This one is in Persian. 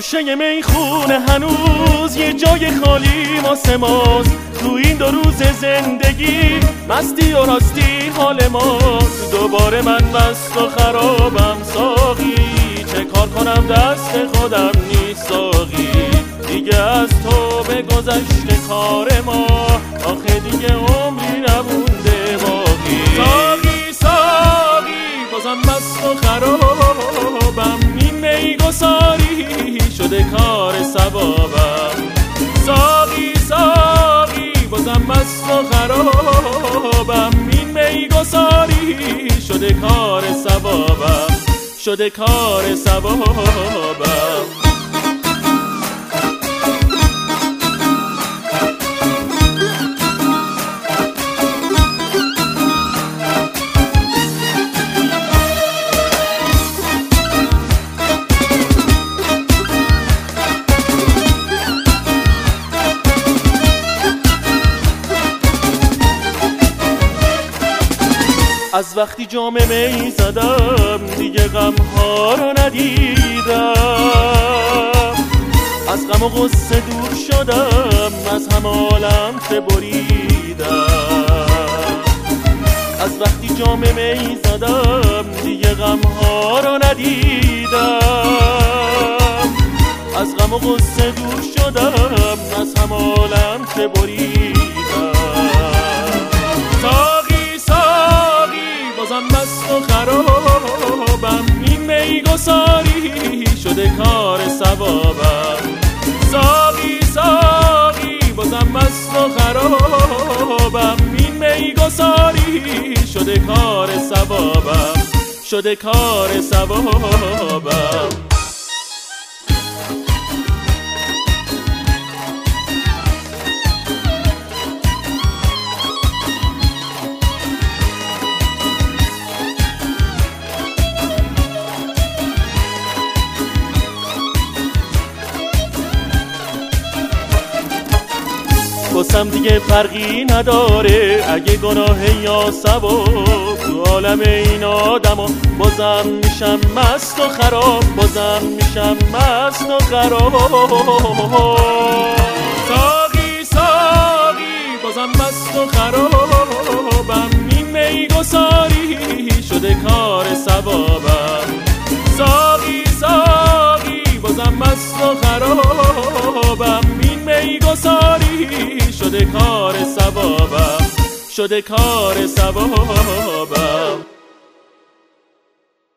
گوشه میخونه هنوز یه جای خالی واسه ماست. تو این 2 روز زندگی مستی و راستی حال ماست. دوباره من مست و خرابم ساقی، چه کار کنم دست خودم نیست ساقی. دیگه از تو به گذشته کار ما، آخه دیگه عمری نمونده باقی. ساقی ساقی بازم مست و خرابم، این میگساری شده کار ثوابم. ساقی ساقی بازم مست و خرابم، این میگساری شده کار ثوابم، شده کار ثوابم. از وقتی جام می زدم دیگه غم ها رو ندیدم. از غم و غصه دور شدم، از هم عالم که بریدم. از وقتی جام می زدم دیگه غم ها رو ندیدم. از غم و غصه دور شدم، از هم عالم که بریدم. بازم مست و خرابم، این میگساری شده کار ثوابم. ساقی ساقی بازم مست و خرابم، این میگساری شده کار ثوابم، شده کار ثوابم. واسم دیگه فرقی نداره اگه گناه یا ثواب. تو عالم این آدما بازم میشم مست و خراب، بازم میشم مست و خراب. ساقی ساقی بازم مست و خرابم، این میگساری شده کار ثوابم. ساقی ساقی بازم مست و خرابم، این میگساری شده کار ثوابم، شده کار ثوابم.